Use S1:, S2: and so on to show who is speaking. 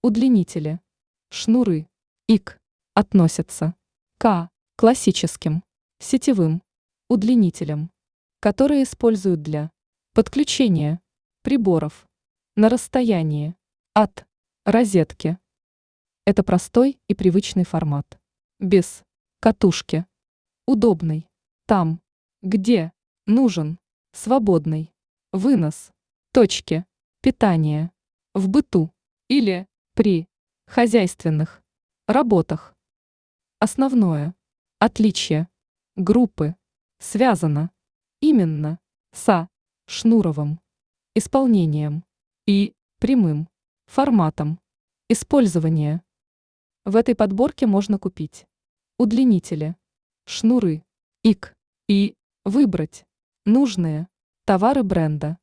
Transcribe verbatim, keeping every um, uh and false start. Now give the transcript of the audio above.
S1: Удлинители. Шнуры. ИК. Относятся к классическим сетевым удлинителям, которые используют для подключения приборов на расстоянии от розетки. Это простой и привычный формат. Без катушки. Удобный. Там, где нужен свободный вынос точки питания в быту или при хозяйственных работах. Основное отличие группы связано именно со шнуровым исполнением и прямым форматом использования. В этой подборке можно купить удлинители, шнуры, ИК и выбрать нужные товары бренда.